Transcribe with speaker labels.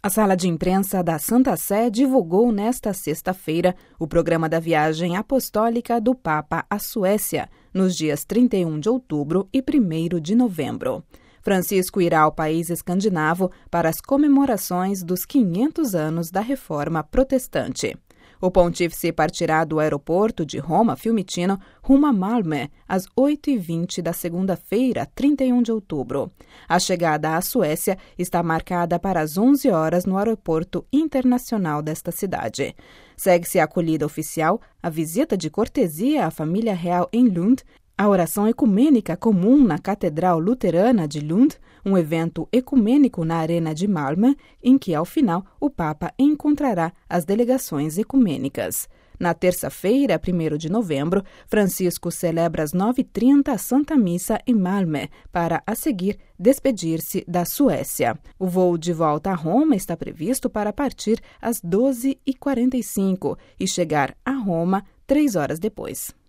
Speaker 1: A sala de imprensa da Santa Sé divulgou nesta sexta-feira o programa da viagem apostólica do Papa à Suécia, nos dias 31 de outubro e 1º de novembro. Francisco irá ao país escandinavo para as comemorações dos 500 anos da Reforma Protestante. O pontífice partirá do aeroporto de Roma Fiumicino rumo a Malmö às 8h20 da segunda-feira, 31 de outubro. A chegada à Suécia está marcada para as 11 horas no aeroporto internacional desta cidade. Segue-se a acolhida oficial, a visita de cortesia à família real em Lund, a oração ecumênica comum na Catedral Luterana de Lund, um evento ecumênico na Arena de Malmö, em que, ao final, o Papa encontrará as delegações ecumênicas. Na terça-feira, 1º de novembro, Francisco celebra às 9h30 a Santa Missa em Malmö, para, a seguir, despedir-se da Suécia. O voo de volta a Roma está previsto para partir às 12h45 e chegar a Roma 3 horas depois.